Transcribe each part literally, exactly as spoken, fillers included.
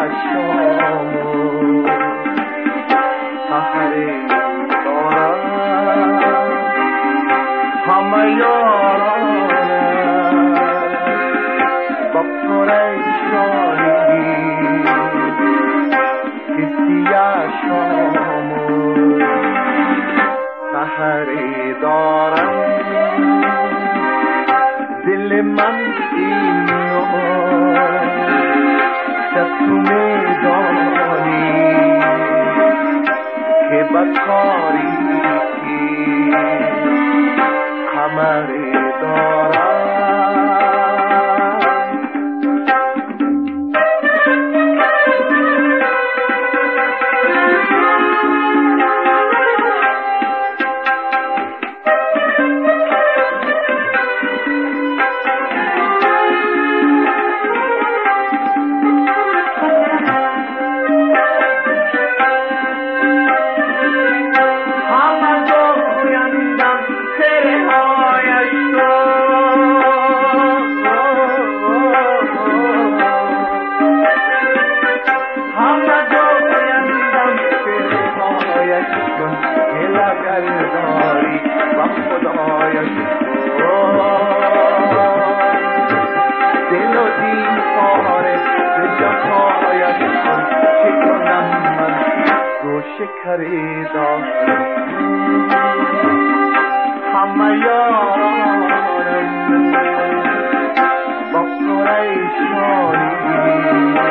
شام سحر دارم همه یارانم با پریشانی کسی شام سحر دارم دل من اینو تو میدانی که بکاری کمر دارم شکریدا همه یارانم با پریشانی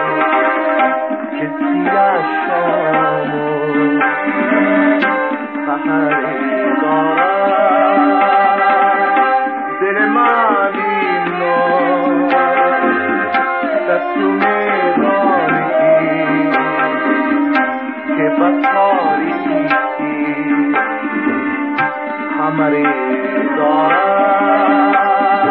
کسی شام سحر دارم دل من اینو تو میدانی که بکاری همه دارم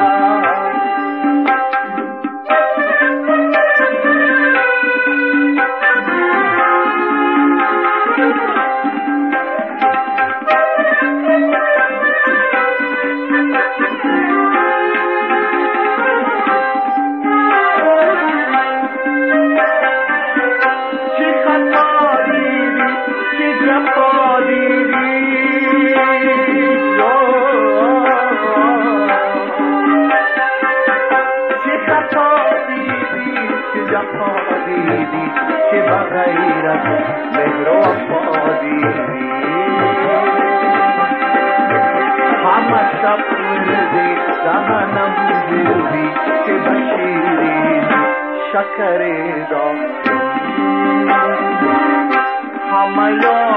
که بغیر از مهر و وفا دیدی همه شب بودی دهنم بودی که بشیرین شکر داد همه